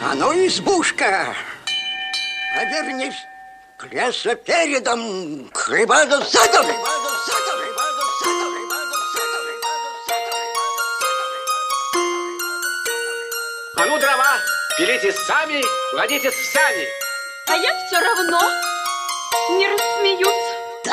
А ну, избушка, повернись к лесу передом, к рыбаду задом. А ну, дрова, пилите сами, ладитесь в сани. А я все равно не рассмеются.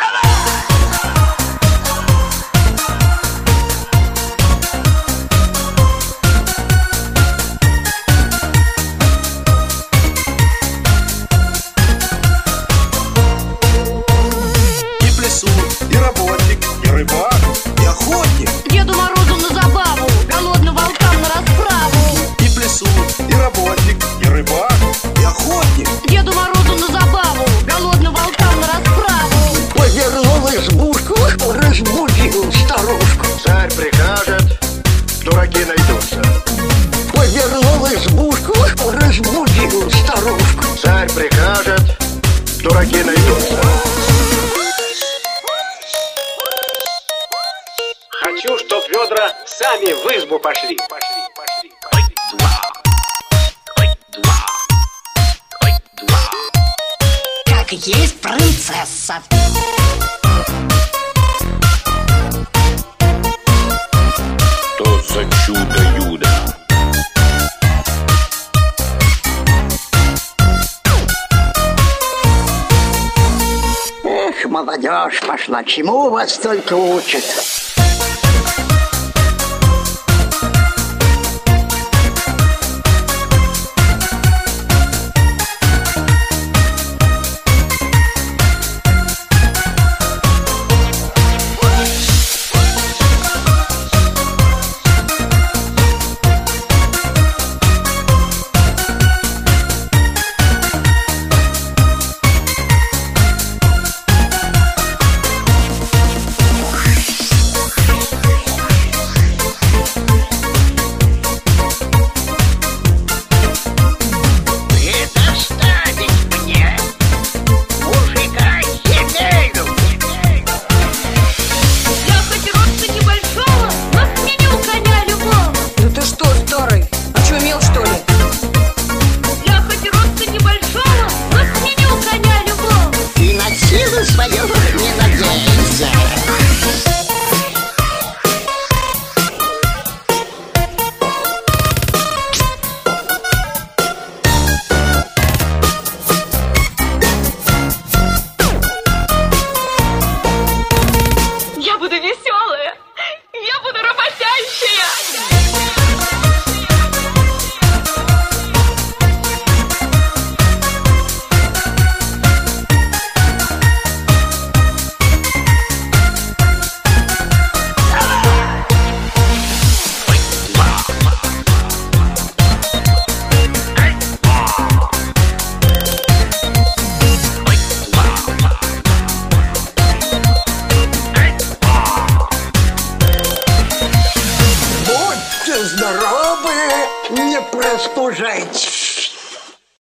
И работник, и рыбак, и охотник. Деду Морозу на забаву, голодным волкам на расправу. И плясут, и работник, и рыбак, и охотник. Деду Морозу на забаву, голодным волкам на расправу. Повернул избушку, разбудил старушку. Царь прикажет, дураки найдутся. Повернул избушку, разбудил старушку. Царь прикажет, дураки найдутся. Хочу, чтоб ведра сами в избу пошли. Как есть принцесса. Что за чудо-юдо? Эх, молодежь пошла, чему вас только учат?